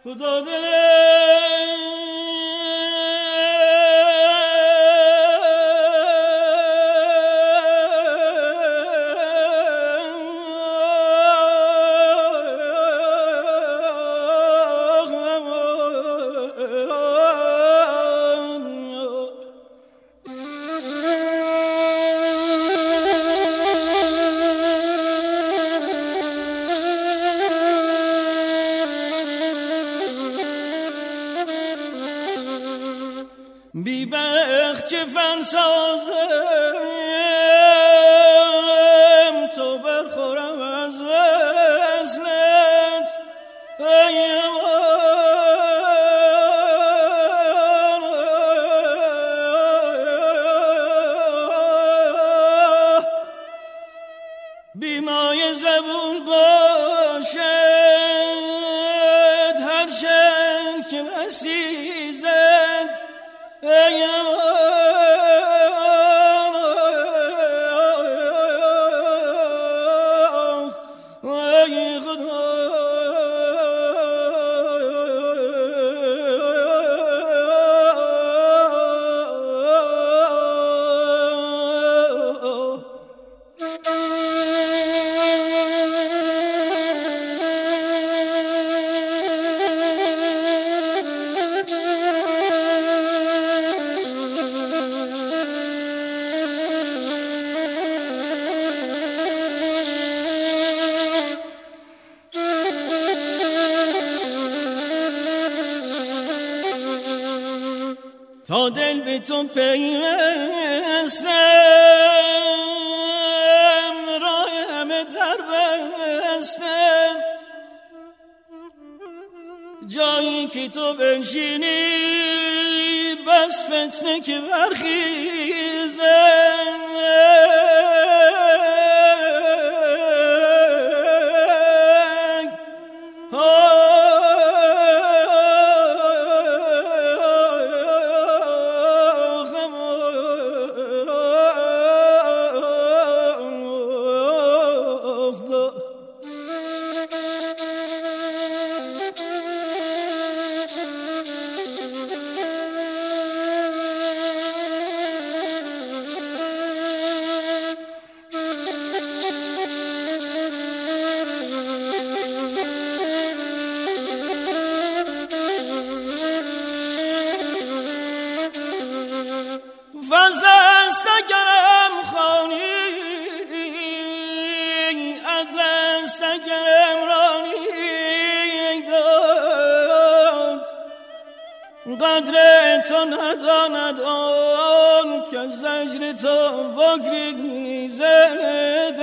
بی بخت چه فن سازم تو برخورم از وصلت بی مای زبون باشد هر شن که بسی زد تا دل به تو پیوستم راه همه در بستم جایی که تو بنشینی بس فتنه که برخیزم فضل است اگرم خوانی عدل است اگرم رانی داد قدر تو نداند آن که زجر تو بگریزد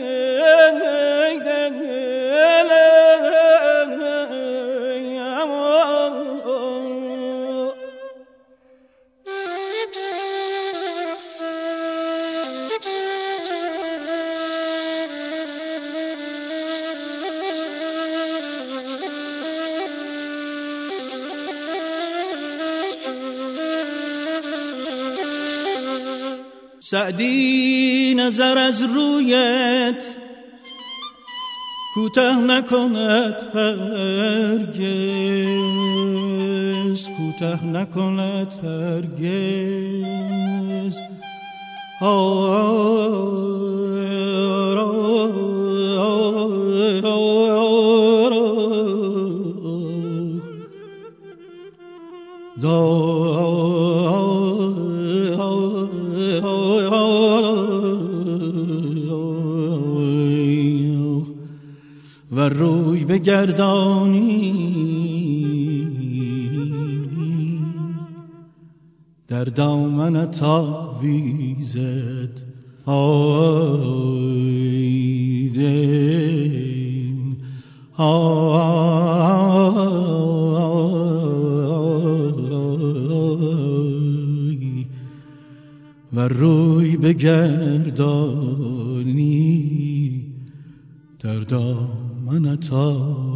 سعدی نظر از رویت کوتاه نکند هرگز کوتاه نکند هرگز و روی بگردانی در دامنت آویزد و روی بگردانی در دامنت آویزد